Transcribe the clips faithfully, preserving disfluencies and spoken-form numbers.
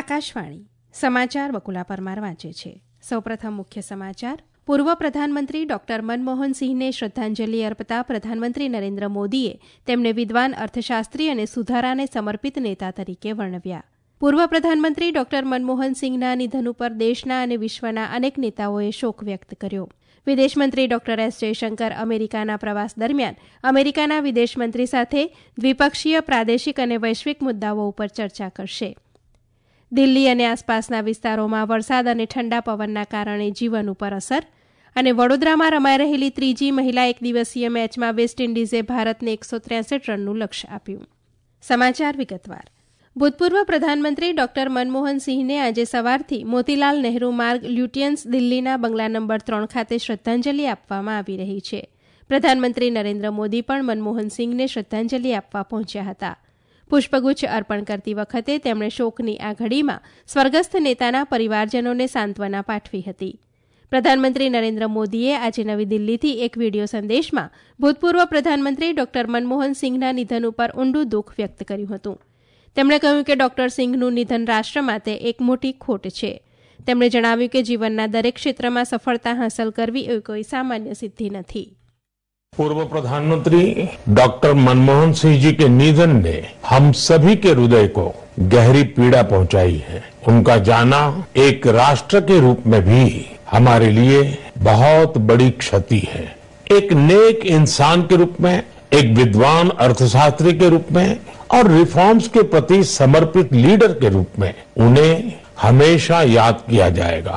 આકાશવાણી સમાચાર બકુલા પરમાર વાંચે છે. સૌપ્રથમ મુખ્ય સમાચાર. પૂર્વ પ્રધાનમંત્રી ડોક્ટર મનમોહન સિંહને શ્રદ્ધાંજલિ અર્પતા પ્રધાનમંત્રી નરેન્દ્ર મોદીએ તેમને વિદ્વાન અર્થશાસ્ત્રી અને સુધારાને સમર્પિત નેતા તરીકે વર્ણવ્યા. પૂર્વ પ્રધાનમંત્રી ડોક્ટર મનમોહન સિંહના નિધન ઉપર દેશના અને વિશ્વના અનેક નેતાઓએ શોક વ્યક્ત કર્યો. વિદેશમંત્રી ડોક્ટર એસ જયશંકર અમેરિકાના પ્રવાસ દરમિયાન અમેરિકાના વિદેશમંત્રી સાથે દ્વિપક્ષીય પ્રાદેશિક અને વૈશ્વિક મુદ્દાઓ ઉપર ચર્ચા કરશે. દિલ્હી અને આસપાસના વિસ્તારોમાં વરસાદ અને ઠંડા પવનના કારણે જીવન ઉપર અસર અને વડોદરામાં રમાઈ રહેલી ત્રીજી મહિલા એક દિવસીય મેચમાં વેસ્ટ ઇન્ડિઝે ભારતને એકસો ત્રેસઠ રનનું લક્ષ્ય આપ્યું. સમાચાર વિગતવાર. ભૂતપૂર્વ પ્રધાનમંત્રી ડોક્ટર મનમોહન સિંહને આજે સવારથી મોતીલાલ નહેરુ માર્ગ લ્યુટિયન્સ દિલ્હીના બંગલા નંબર ત્રણ ખાતે શ્રદ્ધાંજલિ આપવામાં આવી રહી છે. પ્રધાનમંત્રી નરેન્દ્ર મોદી પણ મનમોહન સિંહને શ્રદ્ધાંજલિ આપવા પહોંચ્યા હતા. પુષ્પગુચ્છ અર્પણ કરતી વખતે તેમણે શોકની આ ઘડીમાં સ્વર્ગસ્થ નેતાના પરિવારજનોને સાંત્વના પાઠવી હતી. પ્રધાનમંત્રી નરેન્દ્ર મોદીએ આજે નવી દિલ્હીથી એક વિડીયો સંદેશમાં ભૂતપૂર્વ પ્રધાનમંત્રી ડોક્ટર મનમોહન સિંહના નિધન ઉપર ઊંડું દુઃખ વ્યક્ત કર્યું હતું. તેમણે કહ્યું કે ડોક્ટર સિંહનું નિધન રાષ્ટ્ર માટે એક મોટી ખોટ છે. તેમણે જણાવ્યું કે જીવનના દરેક ક્ષેત્રમાં સફળતા હાંસલ કરવી એ કોઈ સામાન્ય સિદ્ધિ નથી. पूर्व प्रधानमंत्री डॉक्टर मनमोहन सिंह जी के निधन ने हम सभी के हृदय को गहरी पीड़ा पहुंचाई है. उनका जाना एक राष्ट्र के रूप में भी हमारे लिए बहुत बड़ी क्षति है. एक नेक इंसान के रूप में, एक विद्वान अर्थशास्त्री के रूप में और रिफॉर्म्स के प्रति समर्पित लीडर के रूप में उन्हें हमेशा याद किया जाएगा.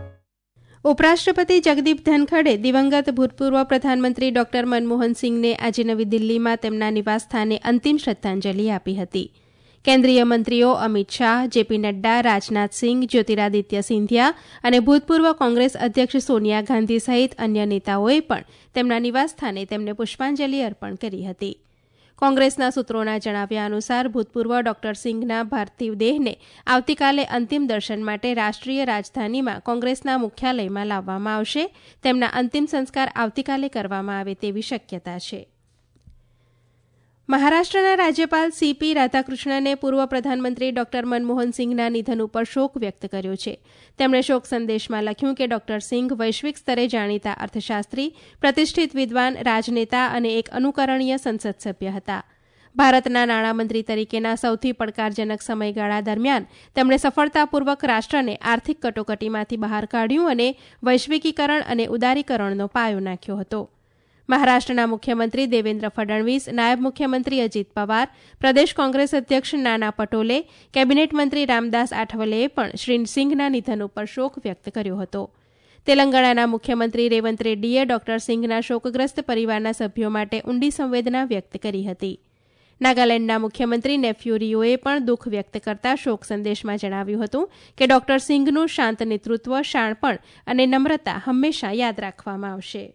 ઉપરાષ્ટ્રપતિ જગદીપ ધનખડે દિવંગત ભૂતપૂર્વ પ્રધાનમંત્રી ડોક્ટર મનમોહન સિંહને આજે નવી દિલ્હીમાં તેમના નિવાસસ્થાને અંતિમ શ્રદ્ધાંજલિ આપી હતી. કેન્દ્રીય મંત્રીઓ અમિત શાહ, જેપી નડ્ડા, રાજનાથસિંહ, જ્યોતિરાદિત્ય સિંધિયા અને ભૂતપૂર્વ કોંગ્રેસ અધ્યક્ષ સોનિયા ગાંધી સહિત અન્ય નેતાઓએ પણ તેમના નિવાસસ્થાને તેમને પુષ્પાંજલિ અર્પણ કરી હતી. કોંગ્રેસના સૂત્રોના જણાવ્યા અનુસાર ભૂતપૂર્વ ડોક્ટર સિંહના પાર્થિવ દેહને આવતીકાલે અંતિમ દર્શન માટે રાષ્ટ્રીય રાજધાનીમાં કોંગ્રેસના મુખ્યાલયમાં લાવવામાં આવશે. તેમના અંતિમ સંસ્કાર આવતીકાલે કરવામાં આવે તેવી શક્યતા છે. મહારાષ્ટ્રના રાજ્યપાલ સીપી રાધાકૃષ્ણને પૂર્વ પ્રધાનમંત્રી ડોક્ટર મનમોહન સિંહના નિધન ઉપર શોક વ્યક્ત કર્યો છે. તેમણે શોક સંદેશમાં લખ્યું કે ડોક્ટર સિંહ વૈશ્વિક સ્તરે જાણીતા અર્થશાસ્ત્રી, પ્રતિષ્ઠિત વિદ્વાન, રાજનેતા અને એક અનુકરણીય સંસદ સભ્ય હતા. ભારતના નાણામંત્રી તરીકેના સૌથી પડકારજનક સમયગાળા દરમિયાન તેમણે સફળતાપૂર્વક રાષ્ટ્રને આર્થિક કટોકટીમાંથી બહાર કાઢ્યું અને વૈશ્વિકીકરણ અને ઉદારીકરણનો પાયો નાખ્યો હતો. મહારાષ્ટ્રના મુખ્યમંત્રી દેવેન્દ્ર ફડણવીસ, નાયબ મુખ્યમંત્રી અજીત પવાર, પ્રદેશ કોંગ્રેસ અધ્યક્ષ નાના પટોલે, કેબિનેટ મંત્રી રામદાસ આઠવલેએ પણ શ્રી સિંહના નિધન ઉપર શોક વ્યક્ત કર્યો હતો. તેલંગાણાના મુખ્યમંત્રી રેવંત રેડ્ડીએ ડોક્ટર સિંહના શોકગ્રસ્ત પરિવારના સભ્યો માટે ઊંડી સંવેદના વ્યક્ત કરી હતી. નાગાલેન્ડના મુખ્યમંત્રી નેફ્યુ રિયોએ પણ દુઃખ વ્યક્ત કરતા શોક સંદેશમાં જણાવ્યું હતું કે ડોક્ટર સિંહનું શાંત નેતૃત્વ, શાણપણ અને નમ્રતા હંમેશા યાદ રાખવામાં આવશે.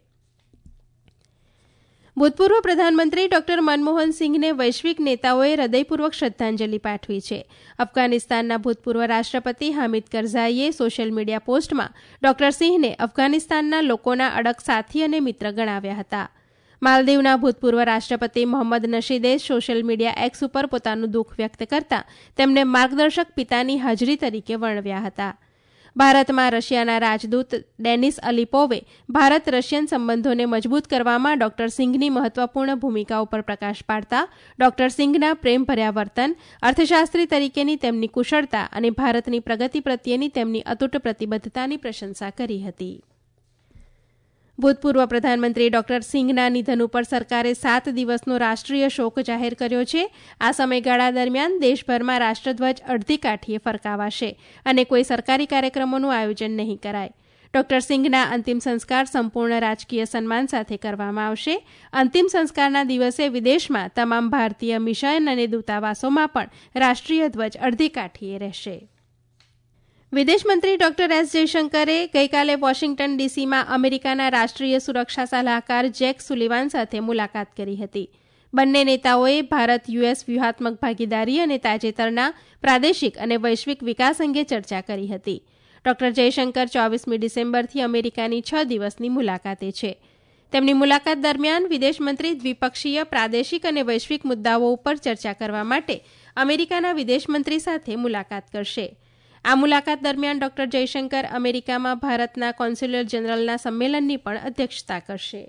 ભૂતપૂર્વ પ્રધાનમંત્રી ડોક્ટર મનમોહન સિંહને વૈશ્વિક નેતાઓએ હૃદયપૂર્વક શ્રદ્ધાંજલિ પાઠવી છે. અફઘાનિસ્તાનના ભૂતપૂર્વ રાષ્ટ્રપતિ હામિદ કરઝાઈએ સોશિયલ મીડિયા પોસ્ટમાં ડોક્ટર સિંહને અફઘાનિસ્તાનના લોકોના અડગ સાથી અને મિત્ર ગણાવ્યા હતા. માલદીવના ભૂતપૂર્વ રાષ્ટ્રપતિ મોહમ્મદ નશીદે સોશિયલ મીડિયા એક્સ ઉપર પોતાનું દુઃખ વ્યક્ત કરતા તેમને માર્ગદર્શક પિતાની હાજરી તરીકે વર્ણવ્યા હતા. ભારતમાં રશિયાના રાજદૂત ડેનિસ અલિપોવે ભારત રશિયન સંબંધોને મજબૂત કરવામાં ડોક્ટર સિંહની મહત્વપૂર્ણ ભૂમિકા ઉપર પ્રકાશ પાડતા ડોક્ટર સિંહના પ્રેમભર્યા વર્તન, અર્થશાસ્ત્રી તરીકેની તેમની કુશળતા અને ભારતની પ્રગતિ પ્રત્યેની તેમની અતૂટ પ્રતિબદ્ધતાની પ્રશંસા કરી હતી. ભૂતપૂર્વ પ્રધાનમંત્રી ડોક્ટર સિંહના નિધન ઉપર સરકારે સાત દિવસનો રાષ્ટ્રીય શોક જાહેર કર્યો છે. આ સમયગાળા દરમિયાન દેશભરમાં રાષ્ટ્રધ્વજ અડધી કાઠીએ ફરકાવાશે અને કોઈ સરકારી કાર્યક્રમોનું આયોજન નહીં કરાય. ડોક્ટર સિંહના અંતિમ સંસ્કાર સંપૂર્ણ રાજકીય સન્માન સાથે કરવામાં આવશે. અંતિમ સંસ્કારના દિવસે વિદેશમાં તમામ ભારતીય મિશન અને દૂતાવાસોમાં પણ રાષ્ટ્રીય ધ્વજ અડધી કાઠીએ રહેશે. વિદેશમંત્રી ડોક્ટર એસ જયશંકરે ગઈકાલે વોશિંગ્ટન ડીસીમાં અમેરિકાના રાષ્ટ્રીય સુરક્ષા સલાહકાર જેક સુલિવાન સાથે મુલાકાત કરી હતી. બંને નેતાઓએ ભારત યુએસ વ્યૂહાત્મક ભાગીદારી અને તાજેતરના પ્રાદેશિક અને વૈશ્વિક વિકાસ અંગે ચર્ચા કરી હતી. ડોક્ટર જયશંકર ચોવીસમી ડિસેમ્બરથી અમેરિકાની છ દિવસની મુલાકાતે છે. તેમની મુલાકાત દરમિયાન વિદેશમંત્રી દ્વિપક્ષીય, પ્રાદેશિક અને વૈશ્વિક મુદ્દાઓ ઉપર ચર્ચા કરવા માટે અમેરિકાના વિદેશમંત્રી સાથે મુલાકાત કરશે. આ મુલાકાત દરમિયાન ડોક્ટર જયશંકર અમેરિકામાં ભારતના કોન્સ્યુલર જનરલના સંમેલનની પણ અધ્યક્ષતા કરશે.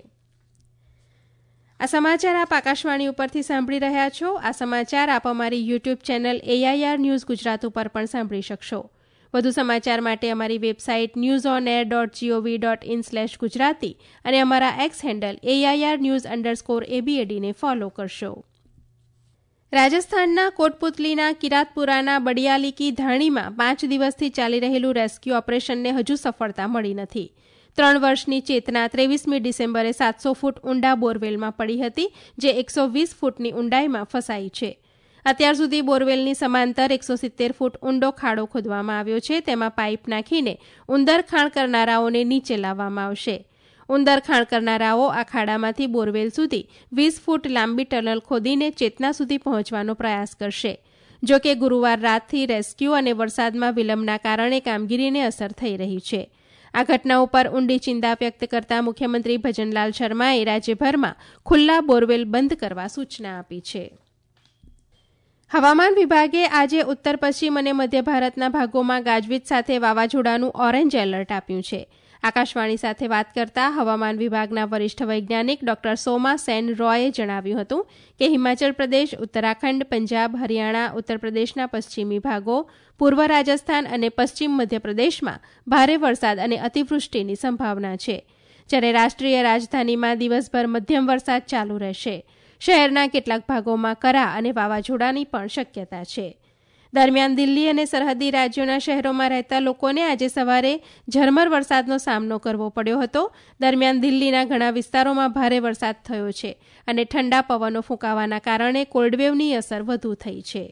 આ સમાચાર આપ આકાશવાણી ઉપરથી સાંભળી રહ્યા છો. આ સમાચાર આપ અમારી YouTube channel AIR news Gujarat ઉપર પણ સાંભળી શકશો. વધુ સમાચાર માટે અમારી website news on air dot GOV dot in slash Gujarati અને અમારા X handle AIR news underscore એબીએડીને ફોલો કરશો. રાજસ્થાનના કોટપુતલીના કિરાતપુરાના બડિયાલી કી ધાણીમાં પાંચ દિવસથી ચાલી રહેલું રેસ્ક્યુ ઓપરેશનને હજુ સફળતા મળી નથી. ત્રણ વર્ષની ચેતના ત્રેવીસમી ડિસેમ્બરે સાતસો ફૂટ ઊંડા બોરવેલમાં પડી હતી, જે એકસો વીસ ફૂટની ઊંડાઈમાં ફસાઈ છે. અત્યાર સુધી બોરવેલની સમાંતર એકસો સિત્તેર ફૂટ ઊંડો ખાડો ખોદવામાં આવ્યો છે. તેમાં પાઇપ નાખીને ઉંદર ખાણ કરનારાઓને નીચે લાવવામાં આવશે. ઉંદર ખાણ કરનારાઓ આ ખાડામાંથી બોરવેલ સુધી વીસ ફૂટ લાંબી ટનલ ખોદીને ચેતના સુધી પહોંચવાનો પ્રયાસ કરશે. જો કે ગુરુવાર રાતથી રેસ્ક્યુ અને વરસાદમાં વિલંબના કારણે કામગીરીને અસર થઈ રહી છે. આ ઘટના ઉપર ઊંડી ચિંતા વ્યક્ત કરતા મુખ્યમંત્રી ભજનલાલ શર્માએ રાજ્યભરમાં ખુલ્લા બોરવેલ બંધ કરવા સૂચના આપી છે. હવામાન વિભાગે આજે ઉત્તર પશ્ચિમ અને મધ્ય ભારતના ભાગોમાં ગાજવીજ સાથે વાવાઝોડાનું ઓરેન્જ એલર્ટ આપ્યું છે. આકાશવાણી સાથે વાત કરતા હવામાન વિભાગના વરિષ્ઠ વૈજ્ઞાનિક ડોક્ટર સોમા સેન રોયે જણાવ્યું હતું કે હિમાચલ પ્રદેશ, ઉત્તરાખંડ, પંજાબ, હરિયાણા, ઉત્તર પ્રદેશના પશ્ચિમી ભાગો, પૂર્વ રાજસ્થાન અને પશ્ચિમ મધ્યપ્રદેશમાં ભારે વરસાદ અને અતિવૃષ્ટિની સંભાવના છે. જ્યારે રાષ્ટ્રીય રાજધાનીમાં દિવસભર મધ્યમ વરસાદ ચાલુ રહેશે. શહેરના કેટલાક ભાગોમાં કરા અને વાવાઝોડાની પણ શક્યતા છે. દરમિયાન દિલ્હી અને સરહદી રાજ્યોના શહેરોમાં રહેતા લોકોને આજે સવારે ઝરમર વરસાદનો સામનો કરવો પડ્યો હતો. દરમિયાન દિલ્હીના ઘણા વિસ્તારોમાં ભારે વરસાદ થયો છે અને ઠંડા પવનો ફૂંકાવાના કારણે કોલ્ડવેવની અસર વધુ થઈ છે.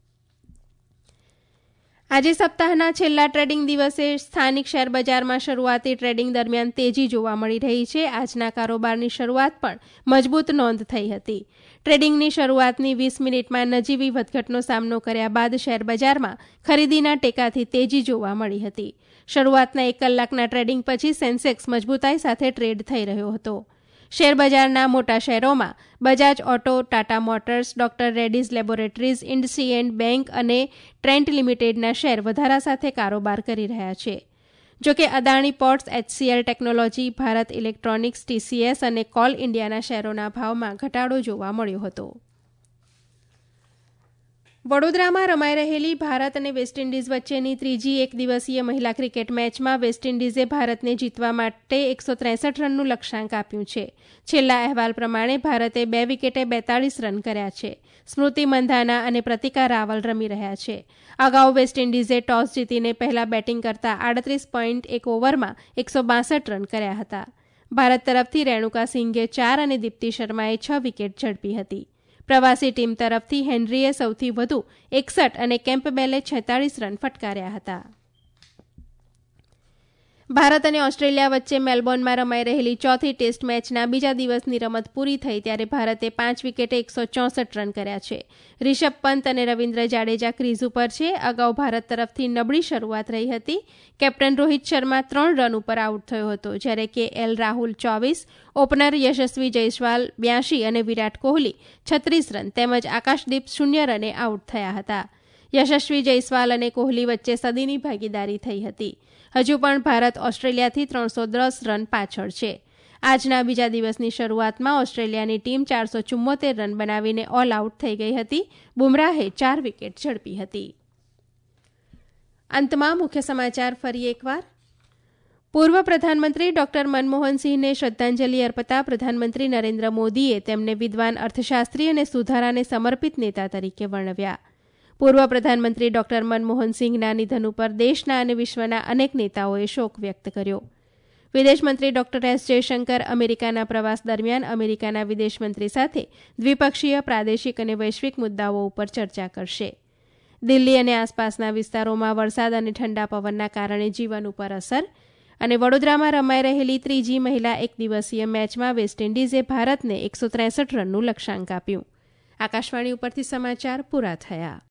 આજે સપ્તાહના છેલ્લા ટ્રેડિંગ દિવસે સ્થાનિક શેરબજારમાં શરૂઆતી ટ્રેડિંગ દરમિયાન તેજી જોવા મળી રહી છે. આજના કારોબારની શરૂઆત પણ મજબૂત નોંધ થઈ હતી. ટ્રેડિંગની શરૂઆતની વીસ મિનિટમાં નજીવી વધઘટનો સામનો કર્યા બાદ શેરબજારમાં ખરીદીના ટેકાથી તેજી જોવા મળી હતી. શરૂઆતના એક કલાકના ટ્રેડિંગ પછી સેન્સેક્સ મજબૂતાઈ સાથે ટ્રેડ થઈ રહ્યો હતો. શેરબજારના મોટા શેરોમાં Bajaj auto, Tata motors, doctor Reddy's laboratories, IndusInd bank અને ટ્રેન્ટ લિમિટેડના શેર વધારા સાથે કારોબાર કરી રહ્યા છે. જોકે Adani ports, HCL technology, Bharat electronics, TCS અને કોલ ઇન્ડિયાના શેરોના ભાવમાં ઘટાડો જોવા મળ્યો હતો. વડોદરામાં રમાઈ રહેલી ભારત અને વેસ્ટ ઇન્ડિઝ વચ્ચેની ત્રીજી એક દિવસીય મહિલા ક્રિકેટ મેચમાં વેસ્ટ ઇન્ડિઝે ભારતને જીતવા માટે એકસો ત્રેસઠ રનનું લક્ષ્યાંક આપ્યું છે. છેલ્લા અહેવાલ પ્રમાણે ભારતે બે વિકેટે બેતાળીસ રન કર્યા છે. સ્મૃતિ મંધાના અને પ્રતિકા રાવલ રમી રહ્યા છે. અગાઉ વેસ્ટ ઇન્ડિઝે ટોસ જીતીને પહેલા બેટિંગ કરતા આડત્રીસ પોઈન્ટ એક ઓવરમાં એકસો બાસઠ રન કર્યા હતા. ભારત તરફથી રેણુકા સિંઘે ચાર અને દીપ્તિ શર્માએ છ વિકેટ ઝડપી હતી. પ્રવાસી ટીમ તરફથી હેનરીએ સૌથી વધુ એકસઠ અને કેમ્પબેલે છેતાળીસ રન ફટકાર્યા હતા. ભારત અને ઓસ્ટ્રેલિયા વચ્ચે મેલબોર્નમાં રમાઈ રહેલી ચોથી ટેસ્ટ મેચના બીજા દિવસની રમત પૂરી થઈ ત્યારે ભારતે પાંચ વિકેટે એકસો ચોસઠ રન કર્યા છે. રિષભ પંત અને રવિન્દ્ર જાડેજા ક્રીઝ ઉપર છે. અગાઉ ભારત તરફથી નબળી શરૂઆત રહી હતી. કેપ્ટન રોહિત શર્મા ત્રણ રન ઉપર આઉટ થયો હતો, જ્યારે કે એલ રાહુલ ચોવીસ, ઓપનર યશસ્વી જયસ્વાલ બ્યાસી અને વિરાટ કોહલી છત્રીસ રન તેમજ આકાશદીપ શૂન્ય રને આઉટ થયા હતા. યશસ્વી જયસ્વાલ અને કોહલી વચ્ચે સદીની ભાગીદારી થઈ હતી. હજુ પણ ભારત ઓસ્ટ્રેલિયાથી ત્રણસો દસ રન પાછળ છે. આજના બીજા દિવસની શરૂઆતમાં ઓસ્ટ્રેલિયાની ટીમ ચારસો ચુમ્મોતેર રન બનાવીને ઓલ આઉટ થઈ ગઈ હતી. બુમરાહે ચાર વિકેટ ઝડપી હતી. અંતમાં મુખ્ય સમાચાર ફરી એકવાર. પૂર્વ પ્રધાનમંત્રી ડોક્ટર મનમોહનસિંહને શ્રદ્ધાંજલિ અર્પતા પ્રધાનમંત્રી નરેન્દ્ર મોદીએ તેમને વિદ્વાન અર્થશાસ્ત્રી અને સુધારાને સમર્પિત નેતા તરીકે વર્ણવ્યા. પૂર્વ પ્રધાનમંત્રી ડોક્ટર મનમોહનસિંહના નિધન ઉપર દેશના અને વિશ્વના અનેક નેતાઓએ શોક વ્યક્ત કર્યો. વિદેશમંત્રી ડોક્ટર એસ જયશંકર અમેરિકાના પ્રવાસ દરમિયાન અમેરિકાના વિદેશમંત્રી સાથે દ્વિપક્ષીય, પ્રાદેશિક અને વૈશ્વિક મુદ્દાઓ ઉપર ચર્ચા કરશે. દિલ્હી અને આસપાસના વિસ્તારોમાં વરસાદ અને ઠંડા પવનના કારણે જીવન ઉપર અસર. અને વડોદરામાં રમાઈ રહેલી ત્રીજી મહિલા એક દિવસીય મેચમાં વેસ્ટ ઇન્ડિઝે ભારતને એકસો ત્રેસઠ રનનું લક્ષ્યાંક આપ્યું. આકાશવાણી ઉપરથી સમાચાર પૂરા થયા.